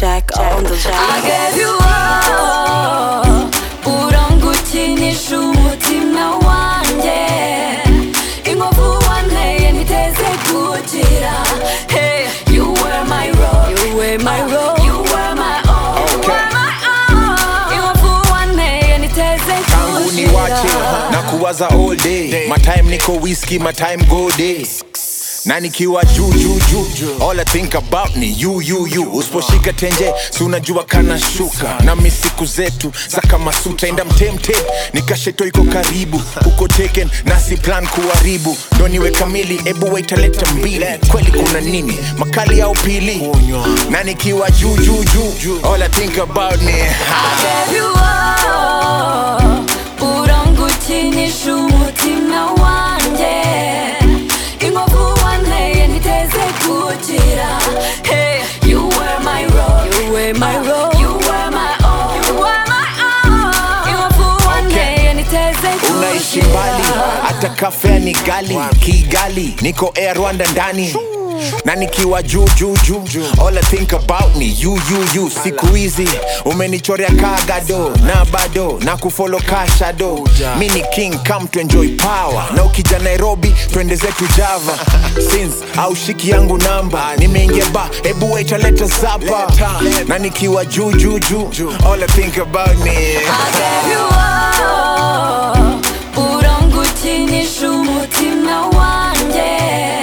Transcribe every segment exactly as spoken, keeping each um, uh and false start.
Jack on the jack. I gave you all urangukinisha umutima wanjye inkovu wanteye ntiteze kugira. Hey, you were my rock, You were my rock, you were my all, you were my all. Inkovu wanteye ntiteze tangu ni wache kugira. na kuwaza all day. My time niko whiskey, my time go day. Na nikiwa juu juu juu, all I think about ni you you you. Usiposhika tenje si unajua kana shuka. Na misiku zetu za kama suta enda mtemte nikasheto iko karibu. Uko taken na si plan kuharibu. Ndo niwe kamili ebu wait leta mbili. Kweli kuna nini makali au pili. Na nikiwa juu juu juu, all I think about ni I gave you all urangukinisha umutima wanjye inkovu wanteye ntiteze kugira. Hey, you were my rock, you were my rock, you were my all, you were my all. Inkovu wanteye ntiteze kugira. unaishi mbali hata kafea ni gali Kigali niko air Rwanda ndani na nikiwa juu juu juu, all I think about ni you you you. Siku hizi umenichorea kagado na bado na kufollow ka shadow. Mi ni king come to enjoy power, na ukija Nairobi twende zetu Java. Since au shiki yangu namba nimeingia ba ebu wait leta zapa. Na nikiwa juu juu juu, all I think about ni I gave you all urangukinisha umutima wanjye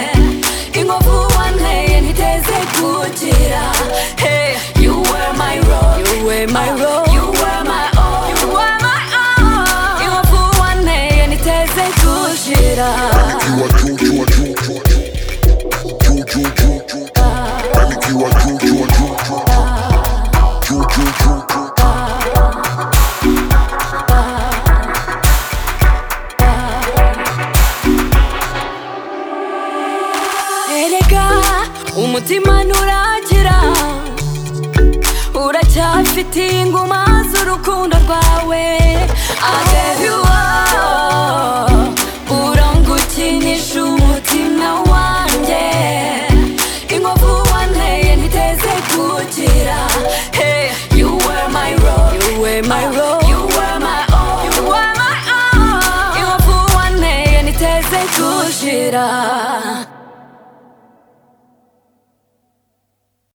inkovu wanteye ntiteze kugira. Hey, you were my rock, you were my rock, you were my all, you were my all. Inkovu wanteye ntiteze kugira. You are you, you are you, you you you you you. Baby, you are you, you are you, you you you you you. Erega umutima nturagira uracyafite inguma z'urukundo rwawe. I gave you all urangukinisha umutima wanjye inkovu wanteye ntiteze kugira. Hey, you were my rock, you were my rock, you were my all, you were my all. Inkovu wanteye ntiteze kugira.